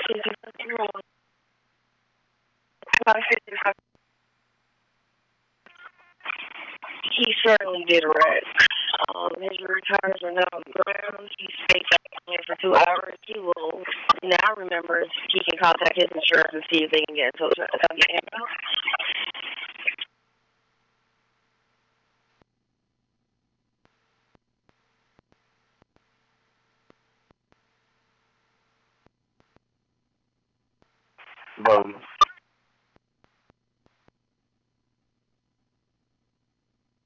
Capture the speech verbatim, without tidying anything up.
He certainly did wreck. Um, his retires are now on the ground. He stayed back for two hours. He will now remember he can contact his insurance and see if they can get in touch with him. Boom.